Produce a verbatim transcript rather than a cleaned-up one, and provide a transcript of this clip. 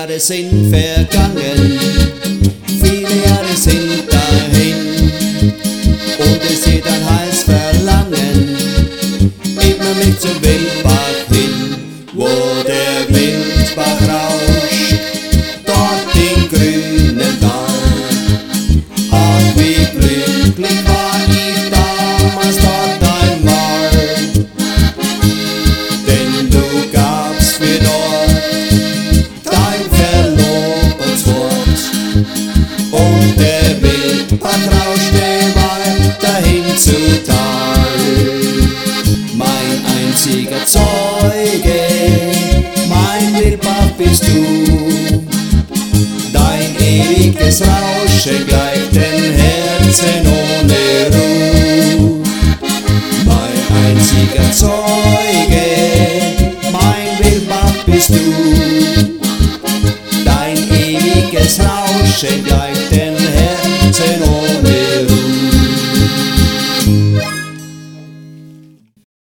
Jahre sind vergangen, viele Jahre sind dahin, und es geht ein heiß Verlangen immer mit zum Wildbach hin, wo der Wildbach rauscht, dort im grünen Tal. Ach, wie glücklich war ich damals dort einmal, denn du gabst mir dort dein Verlobungswort, und der Wildbach rauschte weiterhin zu Tal. Mein einziger Zeuge, mein Wildbach bist du, dein ewiges Rauschen gleicht den Herzen ohne Ruhe. Mein einziger Zeuge, mein Wildbach bist du, dein ewiges Rauschen gleicht den Herzen ohne Ruhe.